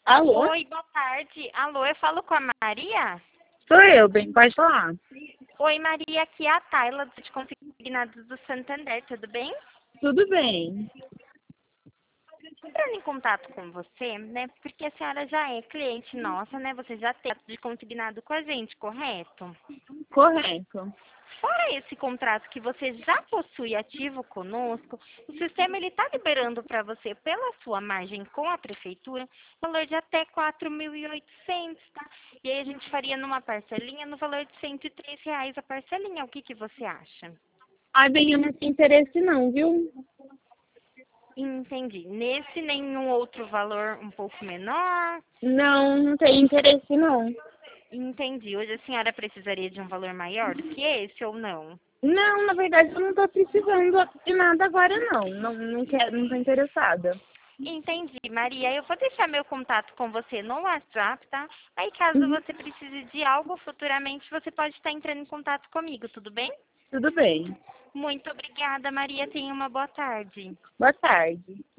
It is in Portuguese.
Alô? Oi, boa tarde. Alô, eu falo com a Maria? Sou eu, bem, pode falar. Oi, Maria, aqui é a Tayla de Consignados do Santander, tudo bem? Tudo bem. Entrando em contato com você, né, porque a senhora já é cliente nossa, né, você já tem de consignado com a gente, correto? Correto. Fora esse contrato que você já possui ativo conosco, o sistema ele está liberando para você, pela sua margem com a prefeitura, um valor de até 4.800, tá? E aí a gente faria numa parcelinha no valor de R$ 103 a parcelinha. O que que você acha? Ai, bem, eu não tenho interesse não, viu? Entendi. Nesse nenhum outro valor um pouco menor? Não, não tenho interesse não. Entendi. Hoje a senhora precisaria de um valor maior do que esse ou não? Não, na verdade eu não tô precisando de nada agora não. Não quero, não tô interessada. Entendi, Maria. Eu vou deixar meu contato com você no WhatsApp, tá? Aí, caso Uhum, você precise de algo futuramente, você pode estar entrando em contato comigo, tudo bem? tudo bem. Muito obrigada, Maria. Tenha uma boa tarde. Boa tarde.